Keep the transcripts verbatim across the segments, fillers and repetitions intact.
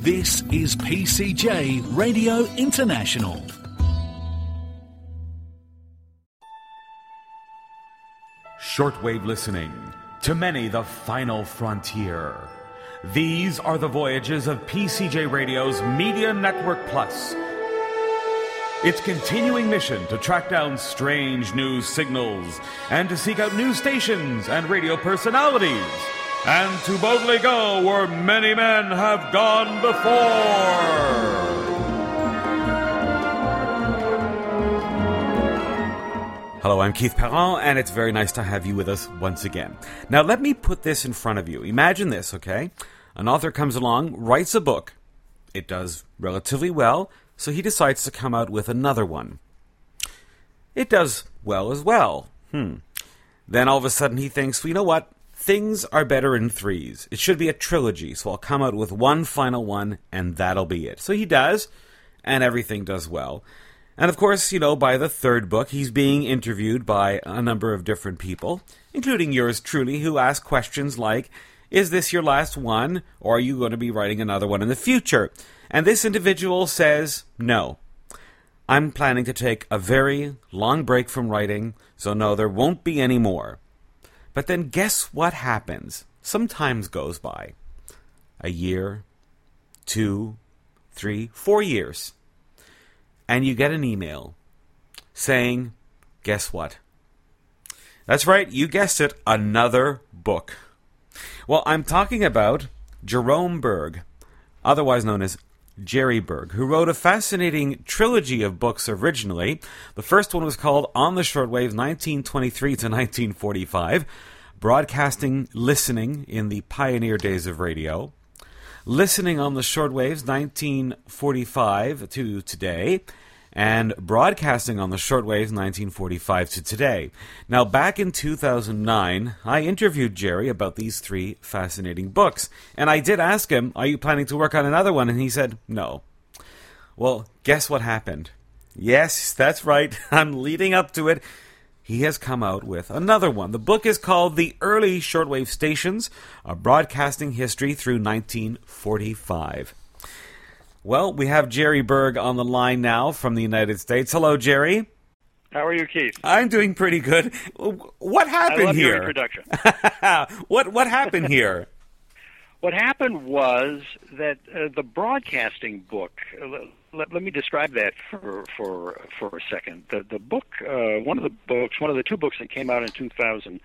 This is P C J Radio International. Shortwave listening, to many the final frontier. These are the voyages of P C J Radio's Media Network Plus. Its continuing mission to track down strange new signals and to seek out new stations and radio personalities, and to boldly go where many men have gone before. Hello, I'm Keith Perron, and it's very nice to have you with us once again. Now, let me put this in front of you. Imagine this, okay? An author comes along, writes a book. It does relatively well, so he decides to come out with another one. It does well as well. Hmm. Then all of a sudden he thinks, well, you know what? Things are better in threes. It should be a trilogy, so I'll come out with one final one, and that'll be it. So he does, and everything does well. And of course, you know, by the third book, he's being interviewed by a number of different people, including yours truly, who ask questions like, is this your last one, or are you going to be writing another one in the future? And this individual says, no. I'm planning to take a very long break from writing, so no, there won't be any more. But then guess what happens? Some time goes by. A year, two, three, four years. And you get an email saying, guess what? That's right, you guessed it, another book. Well, I'm talking about Jerome Berg, otherwise known as Jerry Berg, who wrote a fascinating trilogy of books originally. The first one was called On the Shortwave, nineteen twenty-three to nineteen forty-five, Broadcasting Listening in the Pioneer Days of Radio, Listening on the Shortwaves, nineteen forty-five to today, and Broadcasting on the Shortwaves, nineteen forty-five to today. Now, back in two thousand nine, I interviewed Jerry about these three fascinating books, and I did ask him, are you planning to work on another one? And he said, no. Well, guess what happened? Yes, that's right, I'm leading up to it. He has come out with another one. The book is called The Early Shortwave Stations, A Broadcasting History Through nineteen forty-five. Well, we have Jerry Berg on the line now from the United States. Hello, Jerry. How are you, Keith? I'm doing pretty good. What happened I love here? Your introduction. what what happened here? What happened was that uh, the broadcasting book. Uh, let, let me describe that for for for a second. The the book, uh, one of the books, one of the two books that came out in two thousand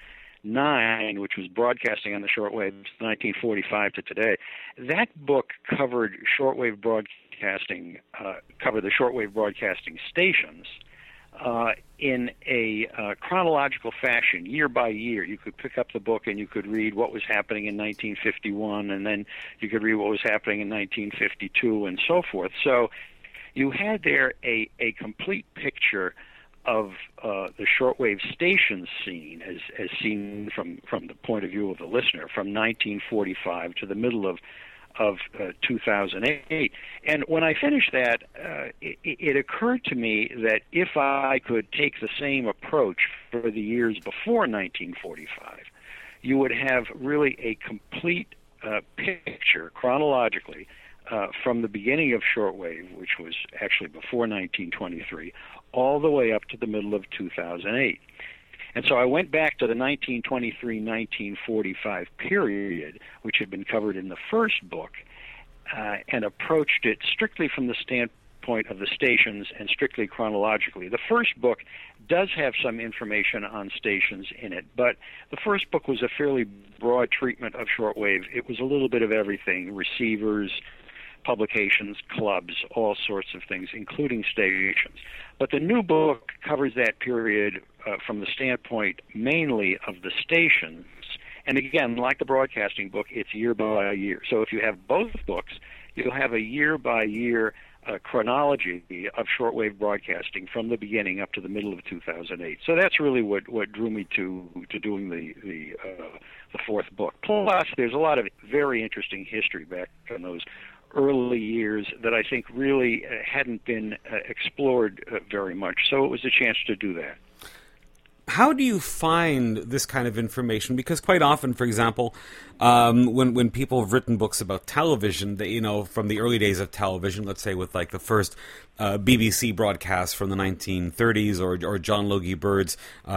nine, which was Broadcasting on the Shortwave, nineteen forty-five to today. That book covered shortwave broadcasting, uh, covered the shortwave broadcasting stations uh, in a uh, chronological fashion, year by year. You could pick up the book and you could read what was happening in nineteen fifty-one, and then you could read what was happening in nineteen fifty-two, and so forth. So you had there a, a complete picture of uh, the shortwave station scene as, as seen from, from the point of view of the listener from nineteen forty-five to the middle of of uh, two thousand eight. And when I finished that, uh, it, it occurred to me that if I could take the same approach for the years before nineteen forty-five, you would have really a complete uh, picture chronologically uh, from the beginning of shortwave, which was actually before nineteen twenty-three, all the way up to the middle of two thousand eight. And so I went back to the nineteen twenty-three nineteen forty-five period, which had been covered in the first book, uh, and approached it strictly from the standpoint of the stations and strictly chronologically. The first book does have some information on stations in it, but the first book was a fairly broad treatment of shortwave. It was a little bit of everything, receivers, publications, clubs, all sorts of things, including stations. But the new book covers that period uh, from the standpoint mainly of the stations. And again, like the broadcasting book, it's year by year. So if you have both books, you'll have a year-by-year uh, chronology of shortwave broadcasting from the beginning up to the middle of two thousand eight. So that's really what, what drew me to, to doing the, the, uh, the fourth book. Plus, there's a lot of very interesting history back in those early years that I think really uh, hadn't been uh, explored uh, very much. So it was a chance to do that. how do you find this kind of information? Because quite often, for example, um, when when people have written books about television, they, you know, from the early days of television, let's say with like the first uh, B B C broadcast from the nineteen thirties, or or John Logie Bird's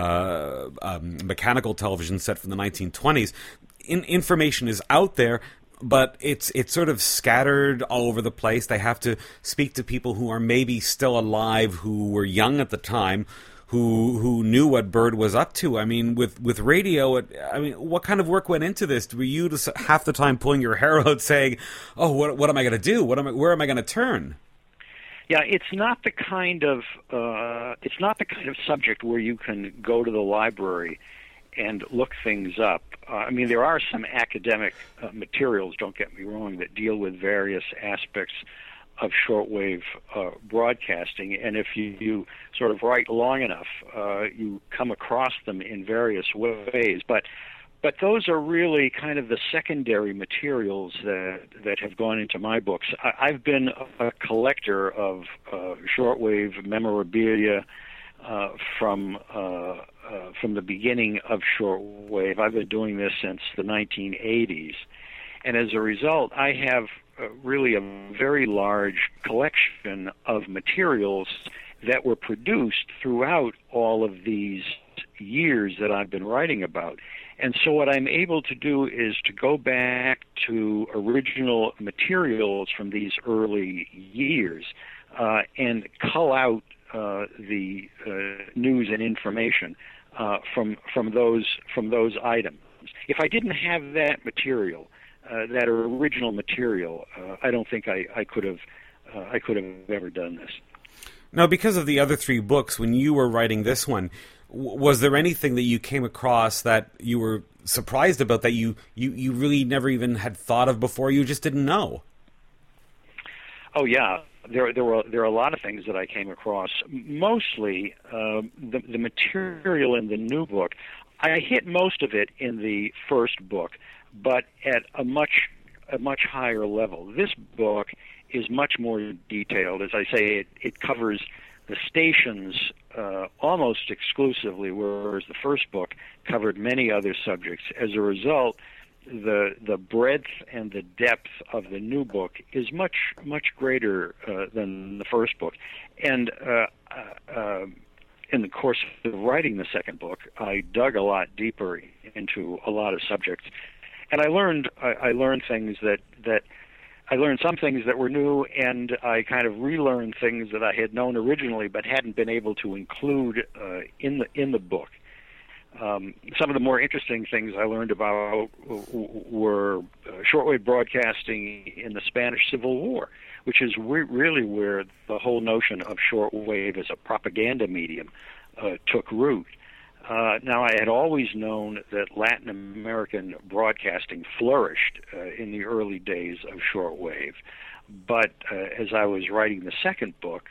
uh, um, mechanical television set from the nineteen twenties, in, information is out there. But it's it's sort of scattered all over the place. They have to speak to people who are maybe still alive, who were young at the time, who who knew what Bird was up to. I mean, with with radio, it, I mean, what kind of work went into this? Were you just half the time pulling your hair out, saying, "Oh, what what am I going to do? What am I? Where am I going to turn?" Yeah, it's not the kind of uh, it's not the kind of subject where you can go to the library and look things up. Uh, I mean, there are some academic uh, materials, don't get me wrong, that deal with various aspects of shortwave uh, broadcasting, and if you, you sort of write long enough, uh, you come across them in various ways. But but those are really kind of the secondary materials that that have gone into my books. I, I've been a collector of uh, shortwave memorabilia uh, from uh, uh, from the beginning of shortwave. I've been doing this since the nineteen eighties, and as a result, I have uh, really a very large collection of materials that were produced throughout all of these years that I've been writing about. And so what I'm able to do is to go back to original materials from these early years uh, and cull out uh, the uh, news and information uh, from from those from those items. If I didn't have that material, uh, that original material, uh, I don't think I, I could have uh, I could have ever done this. Now, because of the other three books, when you were writing this one, w- was there anything that you came across that you were surprised about, that you, you, you really never even had thought of before, you just didn't know? Oh, yeah. There, there were there are a lot of things that I came across. Mostly uh, the, the material in the new book. I hit most of it in the first book, but at a much a much higher level. This book is much more detailed. As I say, it, it covers the stations uh, almost exclusively, whereas the first book covered many other subjects. As a result, the the breadth and the depth of the new book is much much greater uh, than the first book. And uh, uh, in the course of writing the second book, I dug a lot deeper into a lot of subjects, and I learned I, I learned things that that. I learned some things that were new, and I kind of relearned things that I had known originally but hadn't been able to include uh, in the in the book. Um, some of the more interesting things I learned about were uh, shortwave broadcasting in the Spanish Civil War, which is re- really where the whole notion of shortwave as a propaganda medium uh, took root. Uh, now, I had always known that Latin American broadcasting flourished uh, in the early days of shortwave, but uh, as I was writing the second book,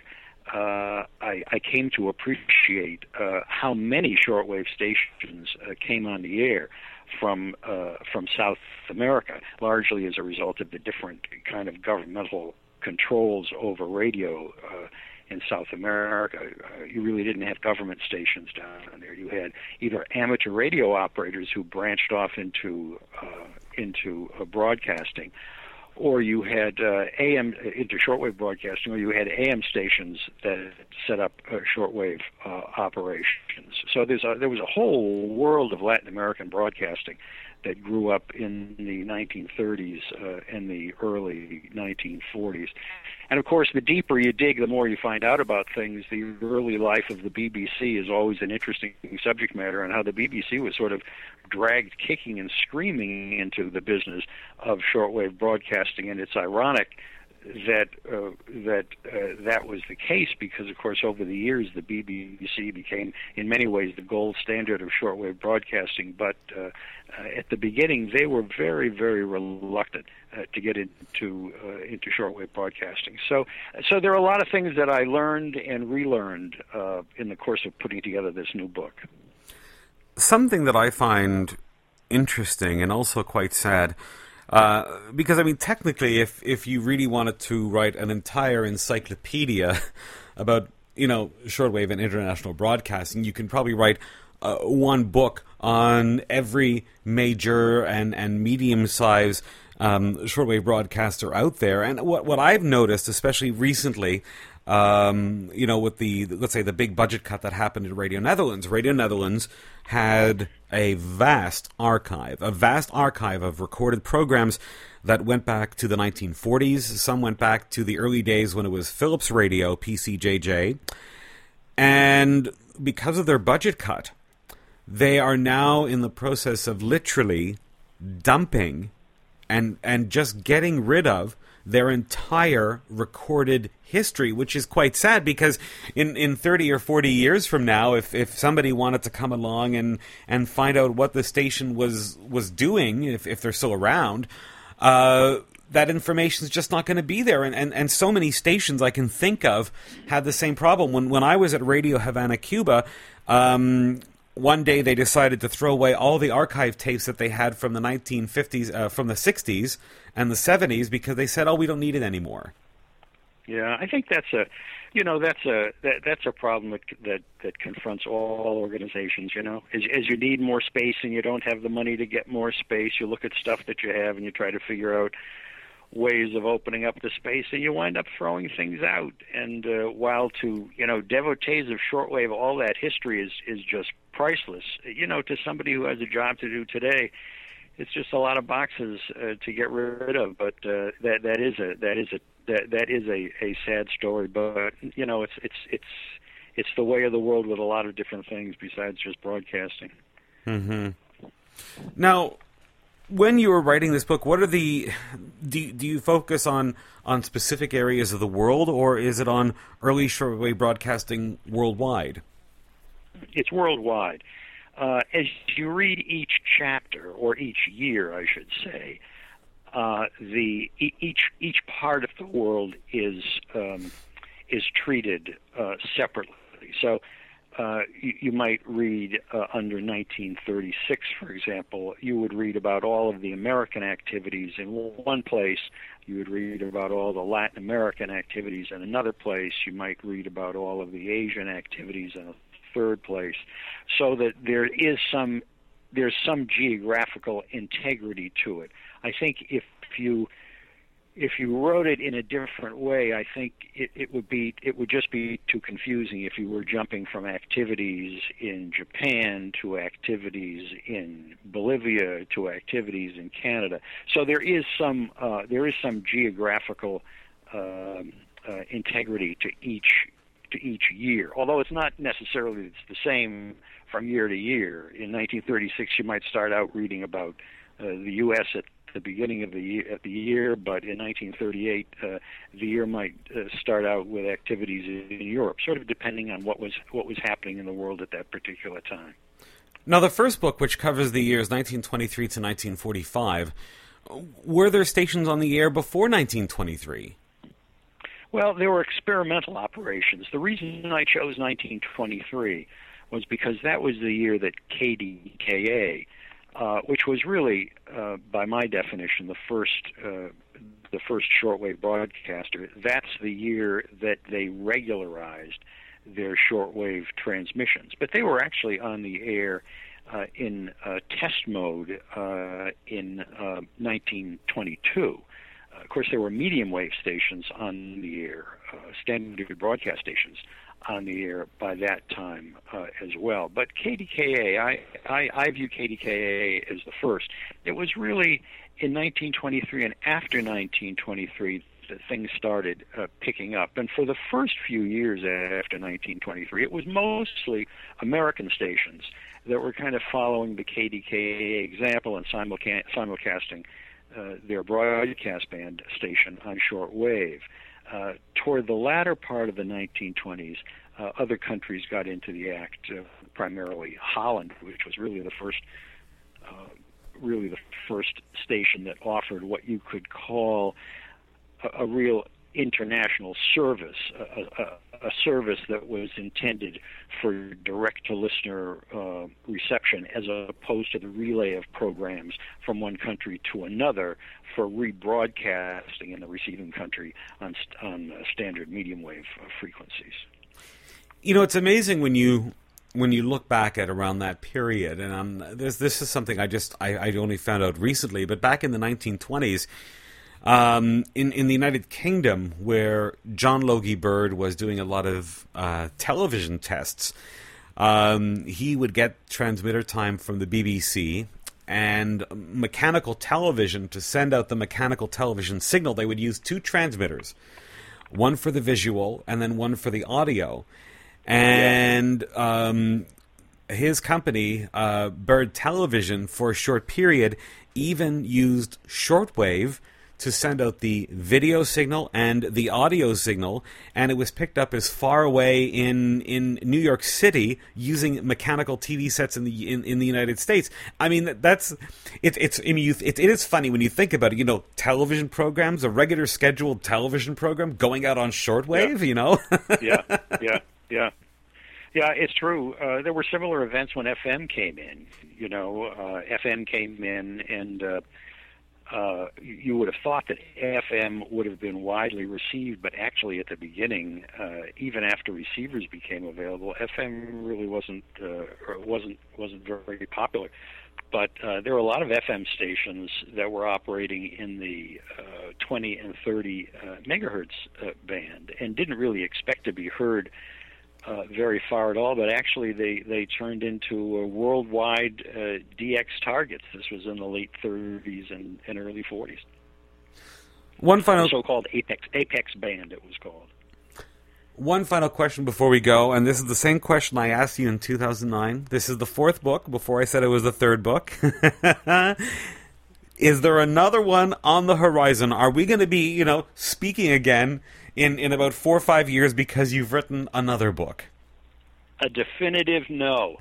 uh, I, I came to appreciate uh, how many shortwave stations uh, came on the air from uh, from South America, largely as a result of the different kind of governmental controls over radio uh, in South America. Uh, you really didn't have government stations down there. You had either amateur radio operators who branched off into uh, into uh, broadcasting, or you had uh, A M into shortwave broadcasting, or you had A M stations that set up uh, shortwave uh, operations. So there's a, there was a whole world of Latin American broadcasting that grew up in the nineteen thirties uh, and the early nineteen forties. And of course, the deeper you dig, the more you find out about things. The early life of the B B C is always an interesting subject matter, and how the B B C was sort of dragged kicking and screaming into the business of shortwave broadcasting. And it's ironic that uh, that uh, that was the case, because of course over the years the B B C became in many ways the gold standard of shortwave broadcasting, but uh, uh, at the beginning they were very very reluctant uh, to get into uh, into shortwave broadcasting. So so there are a lot of things that I learned and relearned uh, in the course of putting together this new book. Something that I find interesting and also quite sad, Uh, because, I mean, technically, if, if you really wanted to write an entire encyclopedia about, you know, shortwave and international broadcasting, you can probably write uh, one book on every major and, and medium-sized um, shortwave broadcaster out there. And what what I've noticed, especially recently, um, you know, with the, let's say, the big budget cut that happened at Radio Netherlands, Radio Netherlands had a vast archive, a vast archive of recorded programs that went back to the nineteen forties. Some went back to the early days when it was Philips Radio, P C J J. And because of their budget cut, they are now in the process of literally dumping and and just getting rid of their entire recorded history, which is quite sad, because in, in thirty or forty years from now, if, if somebody wanted to come along and, and find out what the station was was doing, if, if they're still around, uh, that information is just not going to be there. And, and, and so many stations I can think of had the same problem. When, when I was at Radio Havana, Cuba, um, one day they decided to throw away all the archive tapes that they had from the nineteen fifties, uh, from the sixties and the seventies, because they said, oh, we don't need it anymore. Yeah, I think that's a, you know, that's a that, that's a problem that, that that confronts all organizations. You know, as as you need more space and you don't have the money to get more space, you look at stuff that you have and you try to figure out ways of opening up the space, and you wind up throwing things out. And uh, while to, you know, devotees of shortwave, all that history is is just priceless. You know, to somebody who has a job to do today, it's just a lot of boxes uh, to get rid of. But uh, that that is a that is a that that is a, a sad story. But you know, it's it's it's it's the way of the world with a lot of different things besides just broadcasting. Mm-hmm. Now, when you were writing this book, what are the do do you focus on on specific areas of the world, or is it on early shortwave broadcasting worldwide? It's worldwide. Uh, as you read each chapter, or each year, I should say, uh, the e- each each part of the world is um, is treated uh, separately. So uh, you, you might read uh, under nineteen thirty-six, for example, you would read about all of the American activities in one place. You would read about all the Latin American activities in another place. You might read about all of the Asian activities in a third place, so that there is some there's some geographical integrity to it. I think if you if you wrote it in a different way, I think it, it would be it would just be too confusing if you were jumping from activities in Japan to activities in Bolivia to activities in Canada. So there is some uh, there is some geographical uh, uh, integrity to each. to each year, although it's not necessarily it's the same from year to year. In nineteen thirty-six, you might start out reading about uh, the U S at the beginning of the year, at the year, but in nineteen thirty-eight, uh, the year might uh, start out with activities in Europe, sort of depending on what was what was happening in the world at that particular time. Now, the first book, which covers the years nineteen twenty-three to nineteen forty-five, were there stations on the air before nineteen twenty-three? Well, there were experimental operations. The reason I chose nineteen twenty-three was because that was the year that K D K A, uh, which was really, uh, by my definition, the first uh, the first shortwave broadcaster. That's the year that they regularized their shortwave transmissions. But they were actually on the air uh, in uh, test mode uh, in uh, nineteen twenty-two. Of course, there were medium wave stations on the air, uh, standard broadcast stations on the air by that time uh, as well. But K D K A, I, I, I view K D K A as the first. It was really in nineteen twenty-three and after nineteen twenty-three that things started uh, picking up. And for the first few years after nineteen twenty-three, it was mostly American stations that were kind of following the K D K A example and simulca- simulcasting Uh, their broadcast band station on shortwave. Uh, toward the latter part of the nineteen twenties, uh, other countries got into the act, uh, primarily Holland, which was really the first, uh, really the first station that offered what you could call a, a real international service, a, a, a service that was intended for direct-to-listener uh, reception as opposed to the relay of programs from one country to another for rebroadcasting in the receiving country on, on uh, standard medium wave uh, frequencies. You know, it's amazing when you when you look back at around that period, and um, this this is something I just I, I only found out recently, but back in the nineteen twenties, um, in in the United Kingdom, where John Logie Baird was doing a lot of uh, television tests, um, he would get transmitter time from the B B C and mechanical television to send out the mechanical television signal. They would use two transmitters, one for the visual and then one for the audio. And um, his company, uh, Baird Television, for a short period, even used shortwave to send out the video signal and the audio signal, and it was picked up as far away in, in New York City using mechanical T V sets in the in, in the United States. I mean, that's it, it's I mean, you, it, it is funny when you think about it. You know, television programs, a regular scheduled television program going out on shortwave. Yeah. You know, yeah, yeah, yeah. Yeah, it's true. Uh, there were similar events when F M came in. You know, uh, F M came in, and uh, uh, you would have thought that F M would have been widely received, but actually at the beginning, uh, even after receivers became available, F M really wasn't uh, or wasn't wasn't very popular. But uh, there were a lot of F M stations that were operating in the uh, twenty and thirty uh, megahertz uh, band, and didn't really expect to be heard Uh, very far at all, but actually they, they turned into uh, worldwide uh, D X targets. This was in the late thirties and, and early forties. One final, the so-called Apex Apex band, it was called. One final question before we go, and this is the same question I asked you in two thousand nine. This is the fourth book, before I said it was the third book. Is there another one on the horizon? Are we going to be, you know, speaking again in, in about four or five years because you've written another book? A definitive no.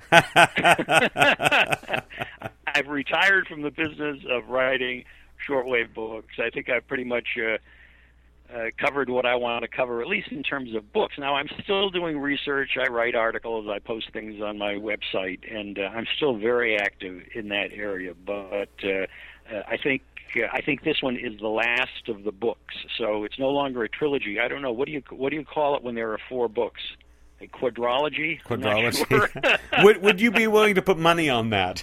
I've retired from the business of writing shortwave books. I think I've pretty much uh, uh, covered what I want to cover, at least in terms of books. Now, I'm still doing research. I write articles. I post things on my website, and uh, I'm still very active in that area. But uh, uh, I think uh, I think this one is the last of the books. So it's no longer a trilogy. I don't know. What do you what do you call it when there are four books? A quadrology? Quadrology. Sure. would Would you be willing to put money on that?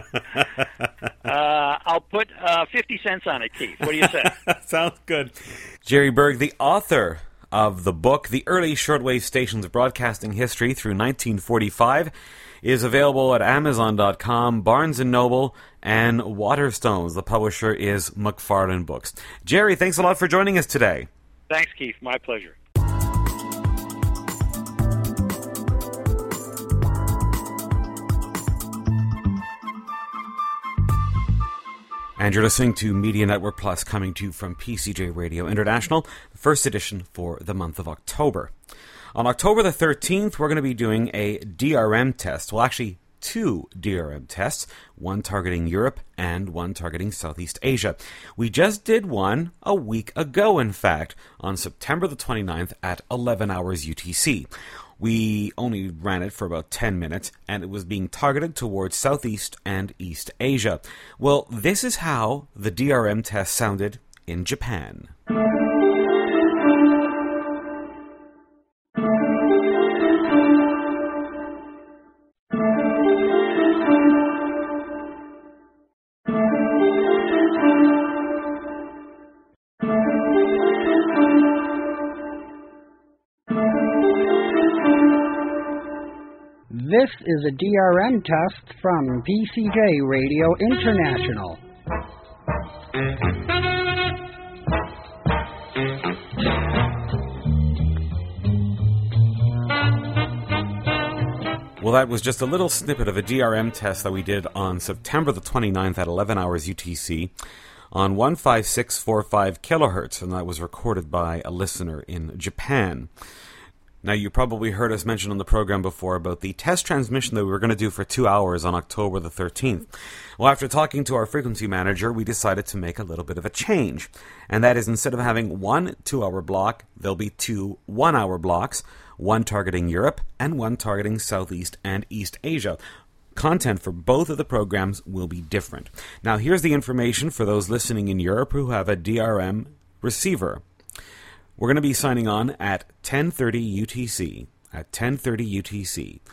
uh, I'll put uh, fifty cents on it, Keith. What do you say? Sounds good. Jerry Berg, the author of the book, The Early Shortwave Stations of Broadcasting History Through nineteen forty-five, is available at Amazon dot com, Barnes and Noble, and Waterstones. The publisher is McFarlane Books. Jerry, thanks a lot for joining us today. Thanks, Keith. My pleasure. And you're listening to Media Network Plus, coming to you from P C J Radio International, the first edition for the month of October. On October the thirteenth, we're going to be doing a D R M test. Well, actually, two D R M tests, one targeting Europe and one targeting Southeast Asia. We just did one a week ago, in fact, on September the twenty-ninth at eleven hours U T C. We only ran it for about ten minutes, and it was being targeted towards Southeast and East Asia. Well, this is how the D R M test sounded in Japan. This is a D R M test from P C J Radio International. Well, that was just a little snippet of a D R M test that we did on September the twenty-ninth at eleven hours U T C on one five six four five kilohertz, and that was recorded by a listener in Japan. Now, you probably heard us mention on the program before about the test transmission that we were going to do for two hours on October the thirteenth. Well, after talking to our frequency manager, we decided to make a little bit of a change. And that is, instead of having one two-hour block, there'll be two one-hour blocks, one targeting Europe and one targeting Southeast and East Asia. Content for both of the programs will be different. Now, here's the information for those listening in Europe who have a D R M receiver. We're going to be signing on at ten thirty U T C. At ten thirty U T C.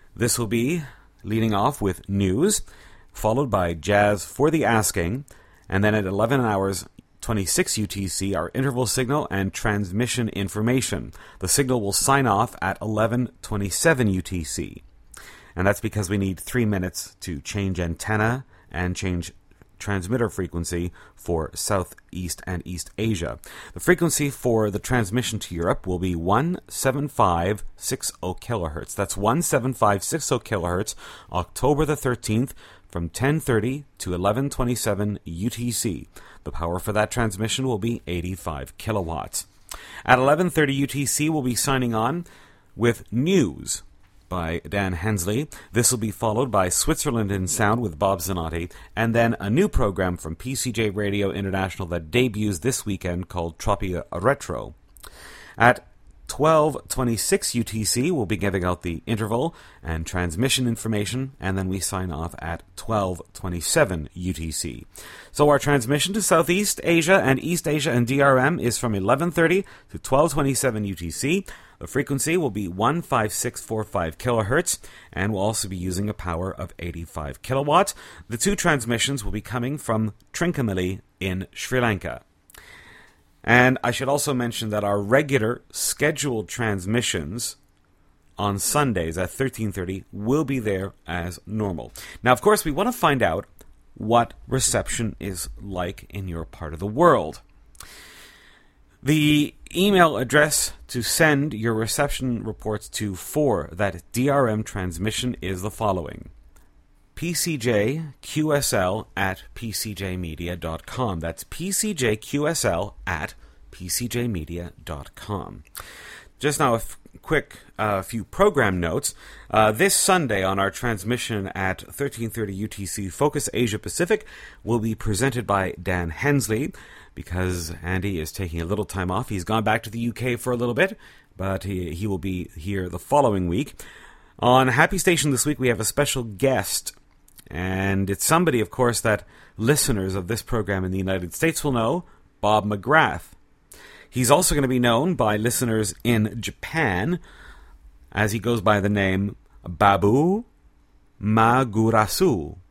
This will be leading off with news, followed by Jazz for the Asking, and then at eleven hours twenty-six U T C, our interval signal and transmission information. The signal will sign off at eleven twenty-seven U T C. And that's because we need three minutes to change antenna and change transmitter frequency for Southeast and East Asia. The frequency for the transmission to Europe will be one seven five six zero kilohertz. That's one seven five six zero kilohertz, October the thirteenth, from ten thirty to eleven twenty-seven U T C. The power for that transmission will be eighty-five kilowatts. At eleven thirty U T C, we'll be signing on with news by Dan Hensley. This will be followed by Switzerland in Sound with Bob Zanotti, and then a new program from P C J Radio International that debuts this weekend called Tropia Retro. At twelve twenty-six U T C, we'll be giving out the interval and transmission information, and then we sign off at twelve twenty-seven U T C. So our transmission to Southeast Asia and East Asia and D R M is from eleven thirty to twelve twenty-seven U T C. The frequency will be one five six four five kilohertz, and we'll also be using a power of eighty-five kilowatts. The two transmissions will be coming from Trincomalee in Sri Lanka. And I should also mention that our regular scheduled transmissions on Sundays at thirteen thirty will be there as normal. Now, of course, we want to find out what reception is like in your part of the world. The email address to send your reception reports to for that D R M transmission is the following: P C J Q S L at P C J media dot com. That's P C J Q S L at P C J media dot com. Just now, a f- quick uh, few program notes. Uh, this Sunday on our transmission at thirteen thirty U T C, Focus Asia Pacific will be presented by Dan Hensley, because Andy is taking a little time off. He's gone back to the U K for a little bit, but he, he will be here the following week. On Happy Station this week, we have a special guest, and it's somebody, of course, that listeners of this program in the United States will know, Bob McGrath. He's also going to be known by listeners in Japan as he goes by the name Babu Magurasu.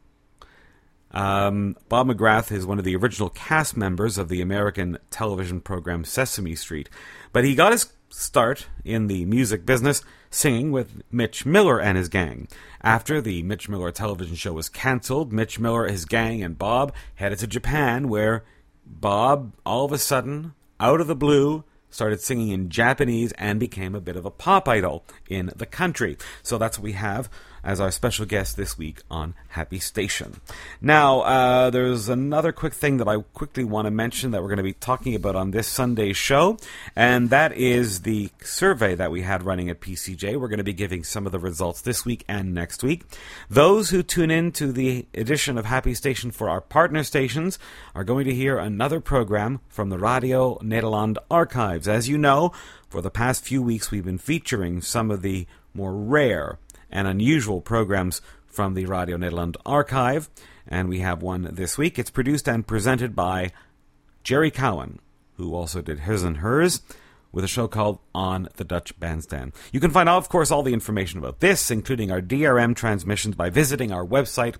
Um, Bob McGrath is one of the original cast members of the American television program Sesame Street, but he got his start in the music business singing with Mitch Miller and his gang. After the Mitch Miller television show was cancelled, Mitch Miller, his gang, and Bob headed to Japan, where Bob, all of a sudden, out of the blue, started singing in Japanese and became a bit of a pop idol in the country. So that's what we have as our special guest this week on Happy Station. Now, uh, there's another quick thing that I quickly want to mention that we're going to be talking about on this Sunday's show, and that is the survey that we had running at P C J. We're going to be giving some of the results this week and next week. Those who tune in to the edition of Happy Station for our partner stations are going to hear another program from the Radio Nederland archives. As you know, for the past few weeks we've been featuring some of the more rare and unusual programs from the Radio Nederland archive, and we have one this week. It's produced and presented by Jerry Cowan, who also did His and Hers, with a show called On the Dutch Bandstand. You can find out, of course, all the information about this, including our D R M transmissions, by visiting our website,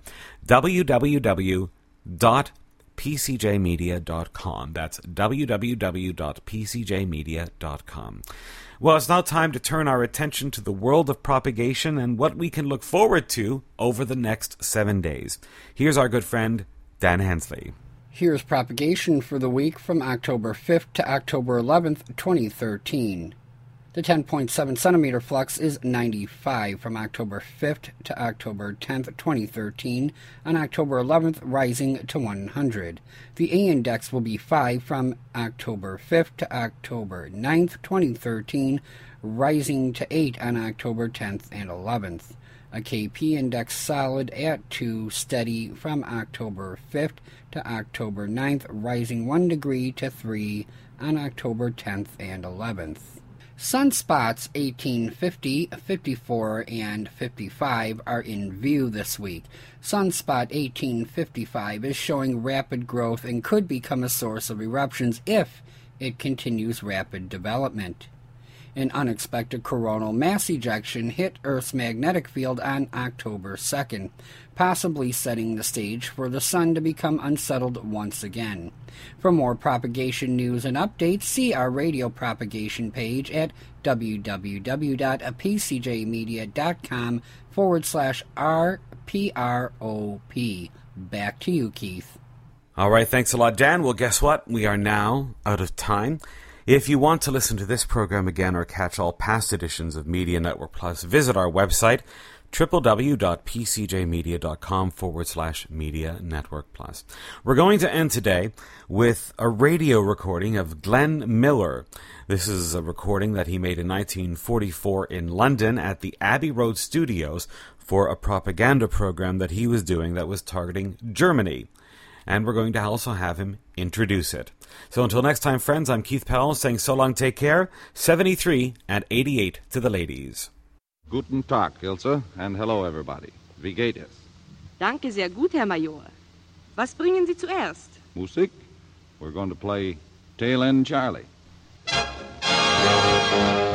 w w w dot p c j media dot com. That's w w w dot p c j media dot com. Well, it's now time to turn our attention to the world of propagation and what we can look forward to over the next seven days. Here's our good friend, Dan Hensley. Here's propagation for the week from October fifth to October eleventh, twenty thirteen. The ten point seven centimeter flux is ninety-five from October fifth to October tenth, twenty thirteen, on October eleventh rising to one hundred. The A index will be five from October fifth to October ninth, twenty thirteen, rising to eight on October tenth and eleventh. A K P index solid at two, steady from October fifth to October ninth, rising one degree to three on October tenth and eleventh. Sunspots eighteen, fifty, fifty-four, and fifty-five are in view this week. Sunspot eighteen fifty-five is showing rapid growth and could become a source of eruptions if it continues rapid development. An unexpected coronal mass ejection hit Earth's magnetic field on October second, possibly setting the stage for the Sun to become unsettled once again. For more propagation news and updates, see our radio propagation page at www.pcjmedia.com forward slash RPROP. Back to you, Keith. All right, thanks a lot, Dan. Well, guess what? We are now out of time. If you want to listen to this program again or catch all past editions of Media Network Plus, visit our website, www.pcjmedia.com forward slash Media Network Plus. We're going to end today with a radio recording of Glenn Miller. This is a recording that he made in nineteen forty-four in London at the Abbey Road Studios for a propaganda program that he was doing that was targeting Germany. And we're going to also have him introduce it. So until next time, friends, I'm Keith Powell saying so long, take care. seventy-three and eighty-eight to the ladies. Guten Tag, Ilse, and hello, everybody. Wie geht es? Danke sehr gut, Herr Major. Was bringen Sie zuerst? Musik? We're going to play Tail End Charlie.